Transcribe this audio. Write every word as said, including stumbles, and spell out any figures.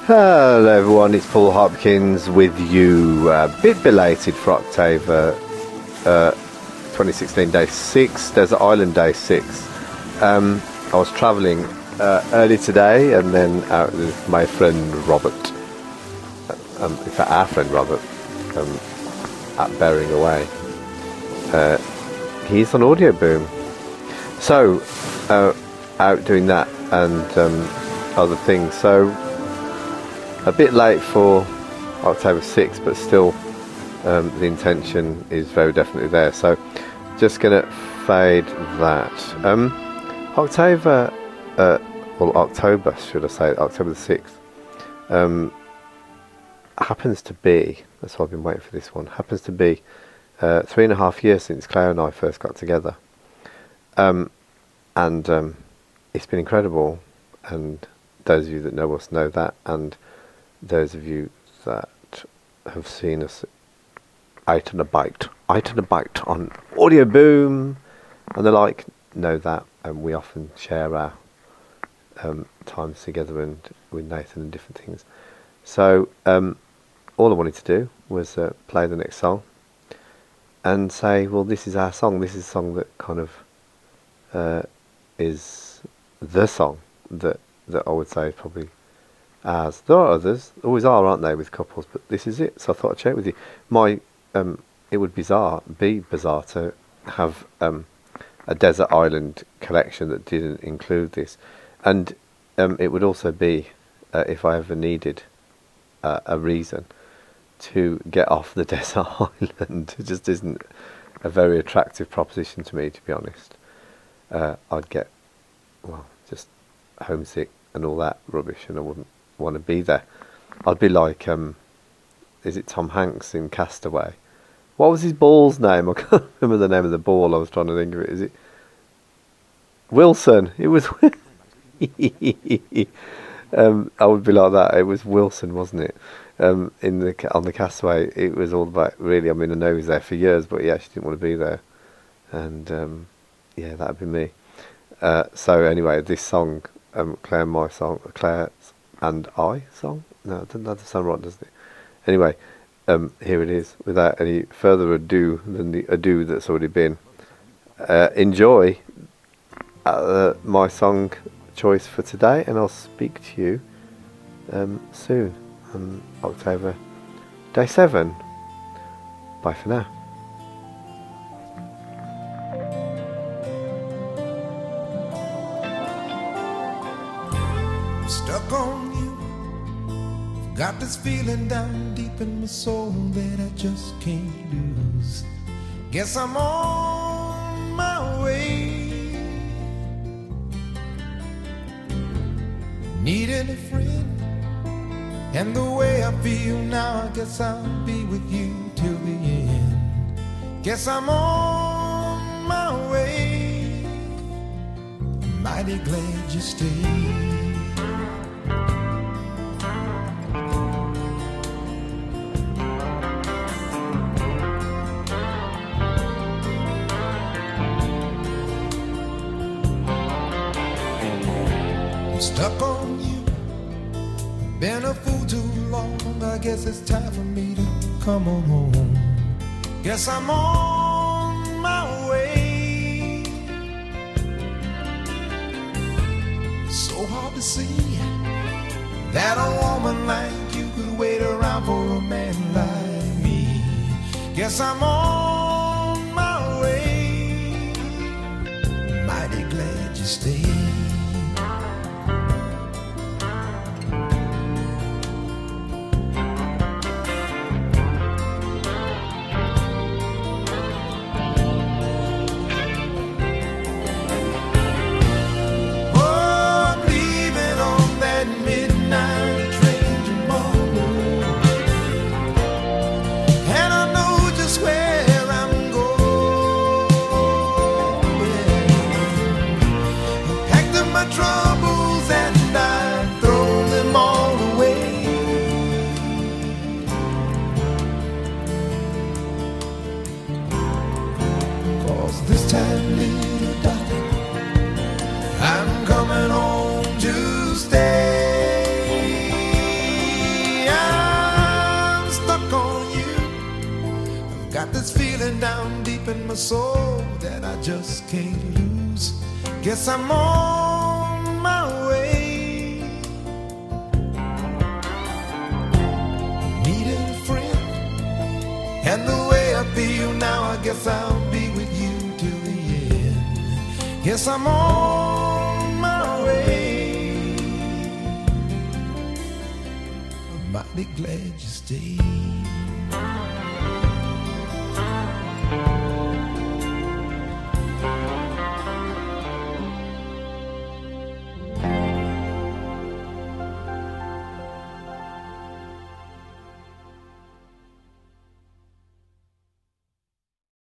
Hello everyone, it's Paul Hopkins with you. A uh, bit belated for October uh, twenty sixteen Day six, Desert Island Day six. Um, I was travelling uh, early today and then out with my friend Robert. Um, in fact, our friend Robert um, at Bering Away. Uh, he's on Audio Boom. So, uh, out doing that and um, other things. So, a bit late for October sixth, but still um, the intention is very definitely there. So just going to fade that. Um, October, uh, well October should I say, October the sixth, um, happens to be, that's why I've been waiting for this one, happens to be uh, three and a half years since Claire and I first got together. Um, and um, it's been incredible, and those of you that know us know that, and those of you that have seen us out and about, out and about on Audio Boom and the like, know that, and we often share our um, times together and with Nathan and different things. So um, all I wanted to do was uh, play the next song and say, well, this is our song. This is a song that kind of uh, is the song that that I would say is probably as there are others, always are, aren't they, with couples, but this is it. So I thought I'd share it with you. My um, it would bizarre be bizarre to have um, a desert island collection that didn't include this, and um, it would also be uh, if I ever needed uh, a reason to get off the desert island. It just isn't a very attractive proposition to me, to be honest. Uh, I'd get well just homesick and all that rubbish, and I wouldn't want to be there. I'd be like, um, is it Tom Hanks in Castaway? What was his ball's name? I can't remember the name of the ball. I was trying to think of it. Is it Wilson? It was. um, I would be like that. It was Wilson, wasn't it? Um, in the on the Castaway, it was all about really. I mean, I know he was there for years, but he actually didn't want to be there, and um, yeah, that'd be me. Uh, so anyway, this song, um, Claire, my song, Claire and I song? No, that doesn't sound right, doesn't it? Anyway, um, here it is. Without any further ado than the ado that's already been. Uh, enjoy uh, my song choice for today, and I'll speak to you um, soon on October Day seven. Bye for now. Stuck on you, got this feeling down deep in my soul that I just can't lose. Guess I'm on my way, needing a friend, and the way I feel now, I guess I'll be with you till the end. Guess I'm on my way, mighty glad you stayed. Stuck on you, been a fool too long. I guess it's time for me to come on home. Guess I'm on my way. So hard to see that a woman like you could wait around for a man like me. Guess I'm on my way, mighty glad you stayed. Hey! Got this feeling down deep in my soul that I just can't lose. Guess I'm on my way. Needed a friend, and the way I feel now, I guess I'll be with you till the end. Guess I'm on my way. I'm mighty glad you stayed.